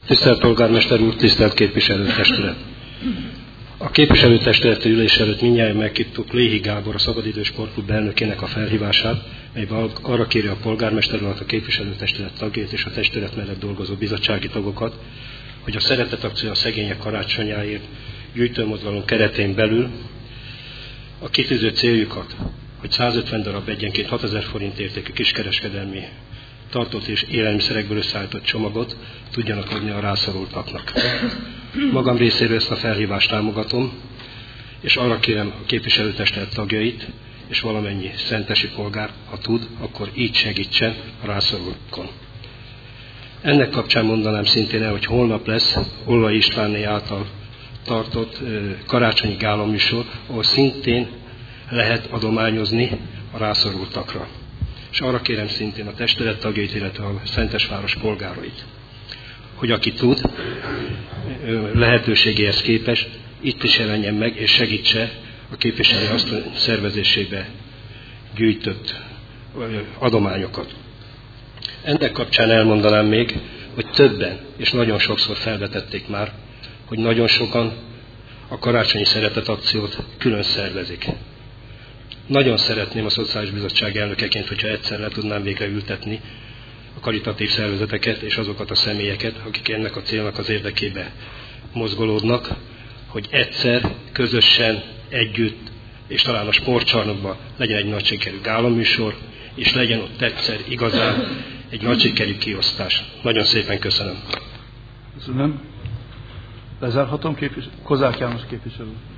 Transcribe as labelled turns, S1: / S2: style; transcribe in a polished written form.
S1: Tisztelt polgármester úr, tisztelt képviselőtestület! A képviselőtestületi ülés előtt mindjárt megkaptuk Léhi Gábor, a Szabadidős Sportklub elnökének a felhívását, melyben arra kéri a polgármester urat, a képviselőtestület tagjait és a testület mellett dolgozó bizottsági tagokat, hogy a Szeretetakció a szegények karácsonyáért gyűjtőmozgalom keretén belül a kitűzött céljukat, hogy 150 darab egyenként 6000 forint értékű kiskereskedelmi tartott és élelmiszerekből összeállított csomagot tudjanak adni a rászorultaknak. Magam részéről ezt a felhívást támogatom, és arra kérem a képviselőtestület tagjait, és valamennyi szentesi polgár, ha tud, akkor így segítsen a rászorulókon. Ennek kapcsán mondanám szintén el, hogy holnap lesz Hollai Istvánné által tartott karácsonyi gálaműsor, ahol szintén lehet adományozni a rászorultakra. És arra kérem szintén a testület tagjait, illetve a Szentesváros polgárait, hogy aki tud, lehetőségéhez képest itt is jelenjen meg, és segítse a képviselőasszony szervezésébe gyűjtött adományokat. Ennek kapcsán elmondanám még, hogy többen, és nagyon sokszor felvetették már, hogy nagyon sokan a karácsonyi szeretetakciót külön szervezik. Nagyon szeretném a Szociális Bizottság elnökeként, hogyha egyszer le tudnám végre ültetni a karitatív szervezeteket és azokat a személyeket, akik ennek a célnak az érdekébe mozgolódnak, hogy egyszer közösen, együtt, és talán a sportcsarnokban legyen egy nagy sikerű gálaműsor, és legyen ott egyszer igazán egy nagy sikerű kiosztás. Nagyon szépen köszönöm.
S2: Köszönöm. Lezárhatom, Kozák János képviselő.